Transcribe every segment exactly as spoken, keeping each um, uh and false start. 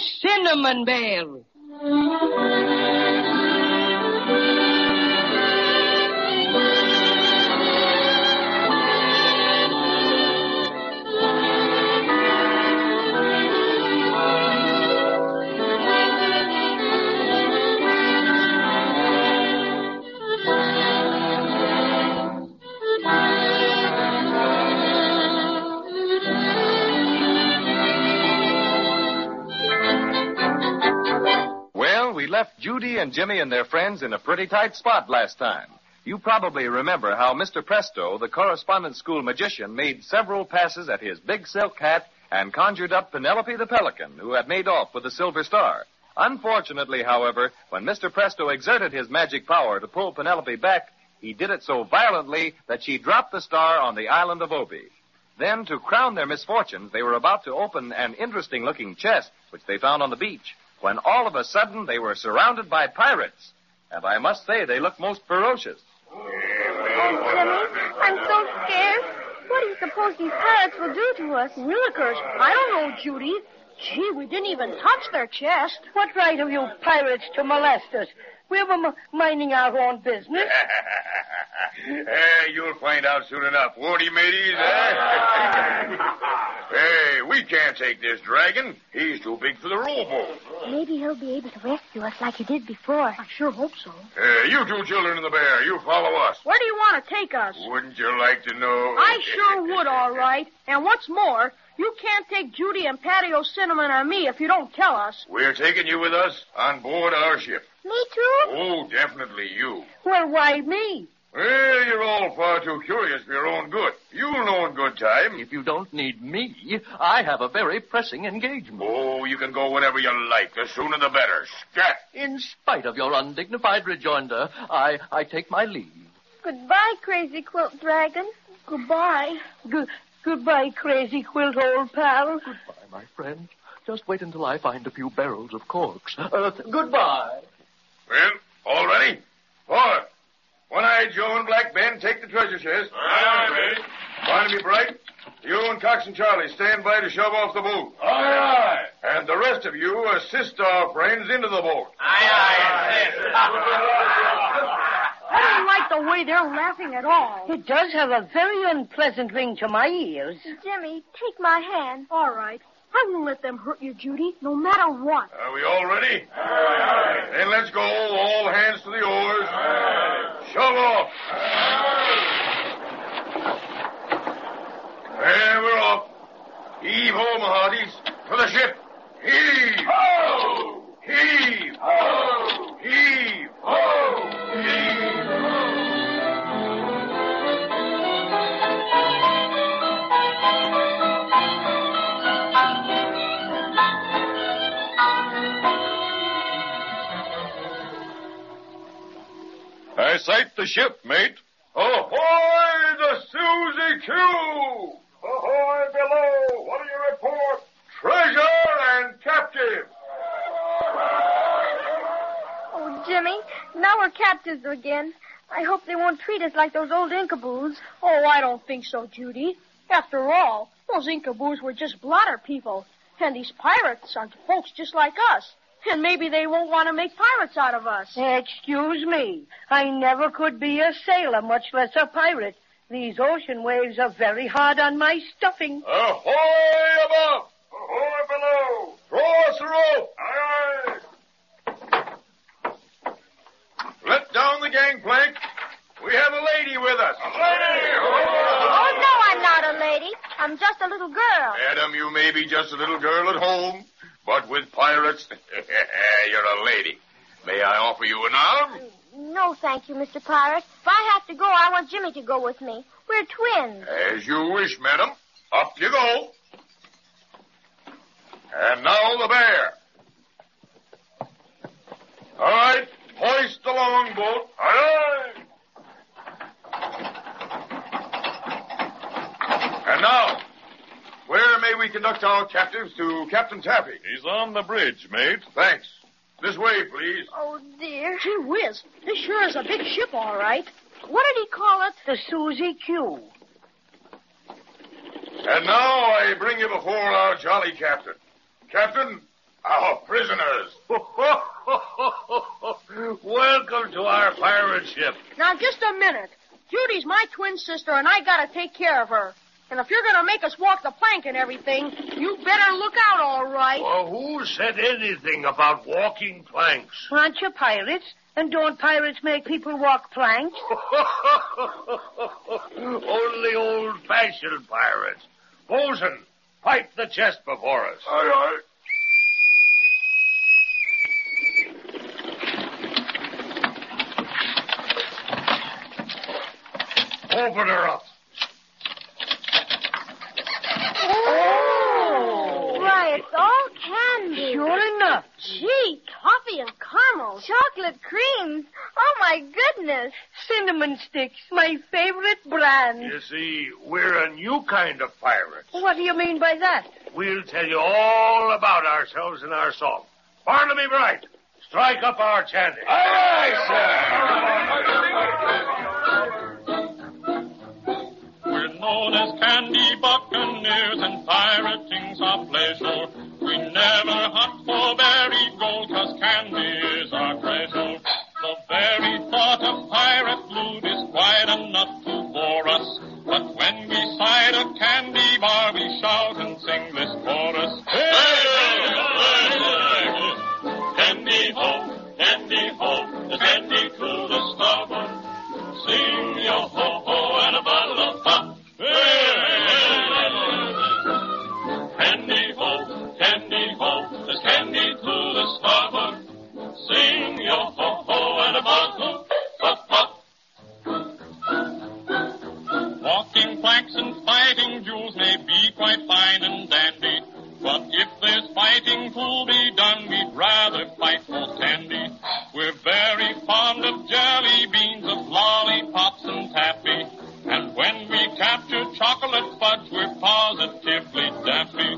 Cinnamon Bear. Left Judy and Jimmy and their friends in a pretty tight spot last time. You probably remember how Mister Presto, the correspondence school magician, made several passes at his big silk hat and conjured up Penelope the Pelican, who had made off with the Silver Star. Unfortunately, however, when Mister Presto exerted his magic power to pull Penelope back, he did it so violently that she dropped the star on the island of Obi. Then, to crown their misfortunes, they were about to open an interesting-looking chest, which they found on the beach, when all of a sudden they were surrounded by pirates. And I must say, they looked most ferocious. Oh, Jimmy, I'm so scared. What do you suppose these pirates will do to us? Willikers, I don't know, Judy. Gee, we didn't even touch their chest. What right have you pirates to molest us? We were m- minding our own business. Hey, you'll find out soon enough, won't he, mateys? Eh? Hey, we can't take this dragon. He's too big for the rowboat. Maybe he'll be able to rescue us like he did before. I sure hope so. Hey, you two children in the bear, you follow us. Where do you want to take us? Wouldn't you like to know? I sure would, all right. And what's more, you can't take Judy and Patio Cinnamon or me if you don't tell us. We're taking you with us on board our ship. Me too? Oh, definitely you. Well, why me? Well, you're all far too curious for your own good. You'll know in good time. If you don't need me, I have a very pressing engagement. Oh, you can go whenever you like. The sooner the better. Scat! In spite of your undignified rejoinder, I, I take my leave. Goodbye, Crazy Quilt Dragon. Goodbye. Good, goodbye, Crazy Quilt, old pal. Goodbye, my friend. Just wait until I find a few barrels of corks. Uh, th- goodbye. Well, all ready? Forward. One-eyed Joe and Black Ben, take the treasure chest. Aye, aye, Barnaby Bright, you and Cox and Charlie stand by to shove off the boat. Aye, aye. And the rest of you assist our friends into the boat. Aye, aye, I don't like the way they're laughing at all. It does have a very unpleasant ring to my ears. Jimmy, take my hand. All right. I won't let them hurt you, Judy, no matter what. Are we all ready? Aye, aye. Then let's go. All hands to the oars. Aye. Shove off. Aye. There, we're off. Heave ho, my hearties. For the ship. Heave. Ho! Heave. Ho! Heave. Ho! Heave. I sight the ship, mate. Ahoy, the Susie Q! Ahoy, below! What do you report? Treasure and captive! Oh, Jimmy, now we're captives again. I hope they won't treat us like those old Incaboos. Oh, I don't think so, Judy. After all, those Incaboos were just blotter people. And these pirates are folks just like us. And maybe they won't want to make pirates out of us. Excuse me. I never could be a sailor, much less a pirate. These ocean waves are very hard on my stuffing. Ahoy above! Ahoy below! Throw us a rope! Aye, aye. Let down the gangplank. We have a lady with us. A lady! Oh, no, I'm not a lady. I'm just a little girl. Madam, you may be just a little girl at home, but with pirates, you're a lady. May I offer you an arm? No, thank you, Mister Pirate. If I have to go, I want Jimmy to go with me. We're twins. As you wish, madam. Up you go. And now the bear. All right, hoist the longboat. Aye, aye. And now, where may we conduct our captives to Captain Taffy? He's on the bridge, mate. Thanks. This way, please. Oh, dear. Gee whiz, this sure is a big ship, all right. What did he call it? The Susie Q. And now I bring you before our jolly captain. Captain, our prisoners. Welcome to our pirate ship. Now, just a minute. Judy's my twin sister, and I gotta take care of her. And if you're gonna make us walk the plank and everything, you better look out, all right. Well, who said anything about walking planks? Aren't you pirates? And don't pirates make people walk planks? Only old-fashioned pirates. Bosun, pipe the chest before us. Aye, aye. Open her up. Oh! Why, it's all candy. Sure enough. Gee, toffee and caramel. Chocolate creams. Oh, my goodness. Cinnamon sticks, my favorite brand. You see, we're a new kind of pirate. What do you mean by that? We'll tell you all about ourselves in our song. Barnaby Bright, strike up our chanting. Aye, We're known as Candy Buccaneers and pirating's our pleasure. We never hunt for buried gold, 'cause candy is our treasure. The very thought of pirate loot is quite enough to bore us. But when we sight a candy bar, we shout and sing this chorus. Hey, hey, hey, hey. Candy ho, candy ho, there's candy to the starboard. Sing yo ho ho and a bottle of pop. Hey, hey, hey. Candy ho, candy ho, there's candy to the starboard. Sing yo ho ho and a bottle of pop. Walking planks and fighting duels may be quite fine and dandy, but if there's fighting to be done, we'd rather fight for candy. We're very fond of jelly beans, of lollipops and taffy, and when we capture chocolate fudge, we're positively daffy.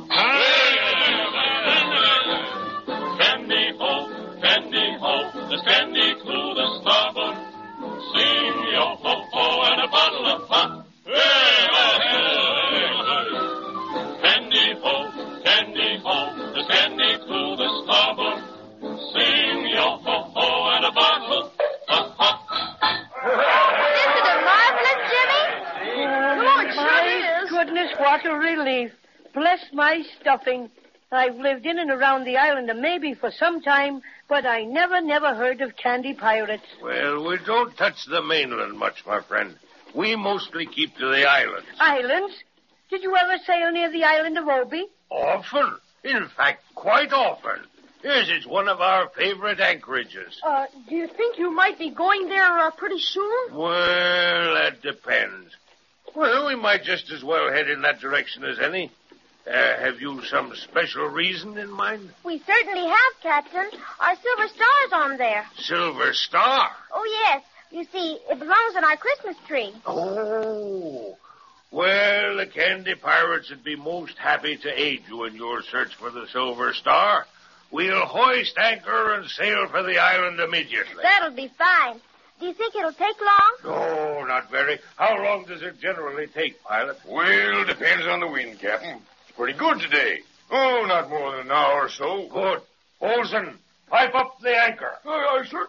Candy ho, candy ho, there's candy to the starboard. Sing yo ho ho and a bottle of pop. Hey, hey, hey, hey. Candy ho, candy ho, there's candy to the starboard. Sing yo ho ho and a bottle of pop. Isn't it marvelous, Jimmy? Oh, my goodness, what a relief. Bless my stuffing. I've lived in and around the island of maybe for some time, but I never, never heard of candy pirates. Well, we don't touch the mainland much, my friend. We mostly keep to the islands. Islands? Did you ever sail near the island of Obi? Often. In fact, quite often. Yes, it's one of our favorite anchorages. Uh, do you think you might be going there uh, pretty soon? Well, that depends. Well, we might just as well head in that direction as any. Uh, have you some special reason in mind? We certainly have, Captain. Our silver star's on there. Silver Star? Oh, yes. You see, it belongs on our Christmas tree. Oh. Well, the Candy Pirates would be most happy to aid you in your search for the Silver Star. We'll hoist anchor and sail for the island immediately. That'll be fine. Do you think it'll take long? No, not very. How long does it generally take, pilot? Well, depends on the wind, Captain. It's pretty good today. Oh, not more than an hour or so. Good. Olson, pipe up the anchor. Aye, aye, sir.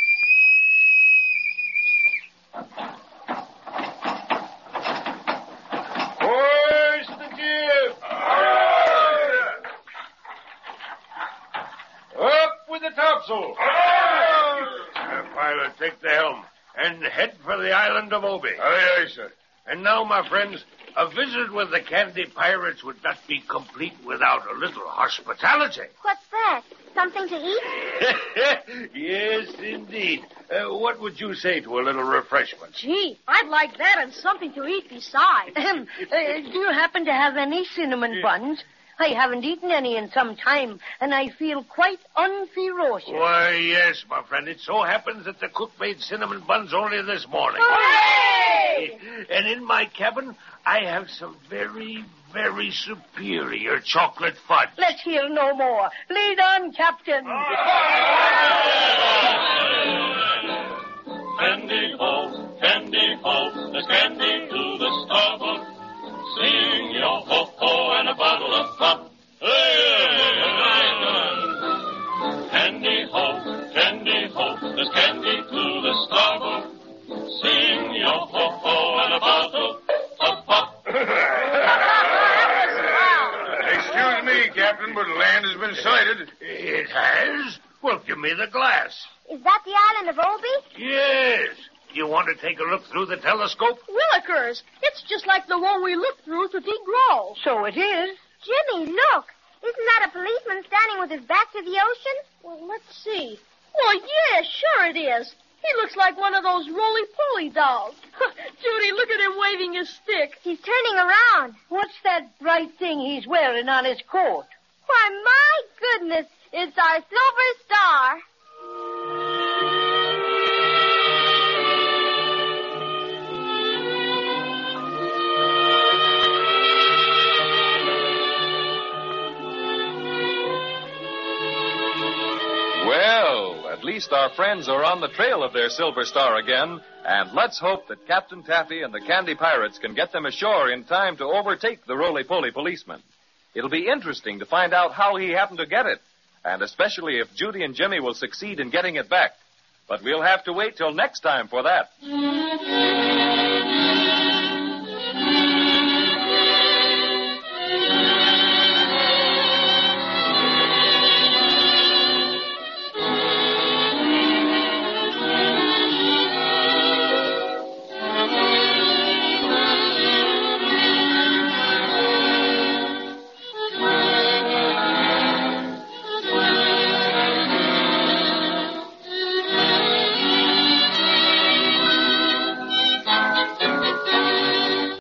Hoist the jib. Aye. Up with the topsail. Aye. Uh, pilot, take the helm and head for the island of Obi. Aye, aye, sir. And now, my friends, a visit with the Candy Pirates would not be complete without a little hospitality. What's that? Something to eat? Yes, indeed. Uh, what would you say to a little refreshment? Gee, I'd like that and something to eat besides. Ahem. Uh, do you happen to have any cinnamon buns? I haven't eaten any in some time, and I feel quite unferocious. Why, yes, my friend. It so happens that the cook made cinnamon buns only this morning. Hooray! And in my cabin, I have some very, very superior chocolate fudge. Let's hear no more. Lead on, Captain. Candy ho, candy ho, there's candy to the starboard. Sing yo ho ho and a bottle of pop. Hey, hey, hey, hey. Captain, but land has been sighted. It has? Well, give me the glass. Is that the island of Obi? Yes. You want to take a look through the telescope? Willikers, it's just like the one we looked through to DeGraw. So it is. Jimmy, look. Isn't that a policeman standing with his back to the ocean? Well, let's see. Well, yeah, sure it is. He looks like one of those roly-poly dolls. Judy, look at him waving his stick. He's turning around. What's that bright thing he's wearing on his coat? Why, my goodness, it's our Silver Star. Well, at least our friends are on the trail of their Silver Star again, and let's hope that Captain Taffy and the Candy Pirates can get them ashore in time to overtake the roly-poly policeman. It'll be interesting to find out how he happened to get it, and especially if Judy and Jimmy will succeed in getting it back. But we'll have to wait till next time for that.